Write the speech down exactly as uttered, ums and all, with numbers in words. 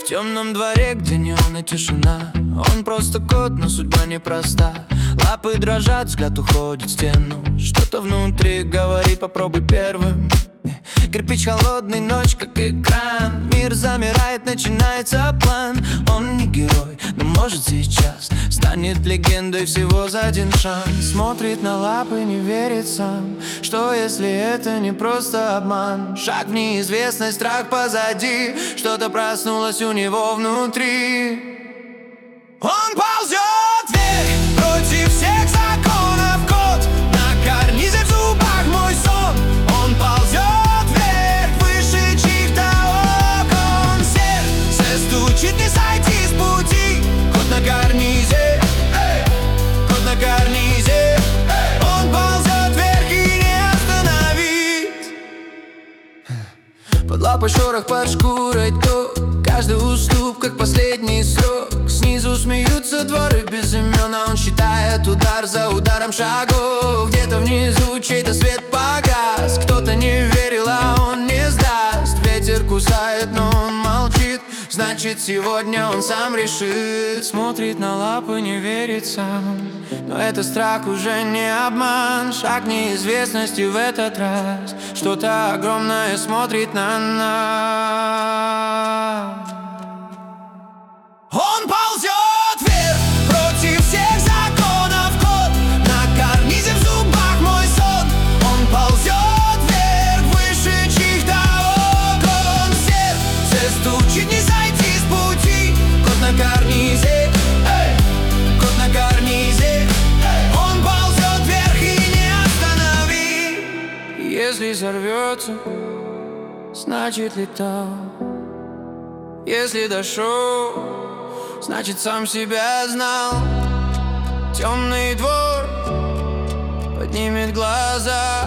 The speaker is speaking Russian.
темном дворе, где неон и тишина. Он просто кот, но судьба непроста. Лапы дрожат, взгляд уходит в стену. Что-то внутри говорит: попробуй первым. Кирпич холодный, ночь как экран. Мир замирает, начинается план. Он не герой, но может сейчас станет легендой всего за один шанс. Смотрит на лапы, не верит сам. Что если это не просто обман? Шаг в неизвестность, страх позади. Что-то проснулось у него внутри. Он ползет вверх против всех законов. Кот на карнизе, в зубах мой сон. Он ползет вверх выше чьих-то окон. Сердце стучит, не сойти с пути. Кот на карнизе, эй, кот на карнизе, эй. Он ползет вверх и не остановить. Под лапой шорох, под шкурой то. Каждый уступ, как последний срок. Снизу смеются дворы без имен, а он считает удар за ударом шагов. Где-то внизу чей-то свет погас. Кто-то не верил, а он не сдаст. Ветер кусает, но он молчит. Значит, сегодня он сам решит. Смотрит на лапы, не верит сам. Но это страх уже не обман. Шаг неизвестности в этот раз. Что-то огромное смотрит на нас. Он ползет вверх против всех законов. Кот на карнизе, в зубах мой сон. Он ползет вверх выше чьих-то окон. Сердце стучит, не сойти с пути. Кот на карнизе, эй, кот на карнизе, эй. Он ползет вверх и не остановить. Если взорвется, значит летал. Если дошел, значит сам себя знал. Темный двор поднимет глаза.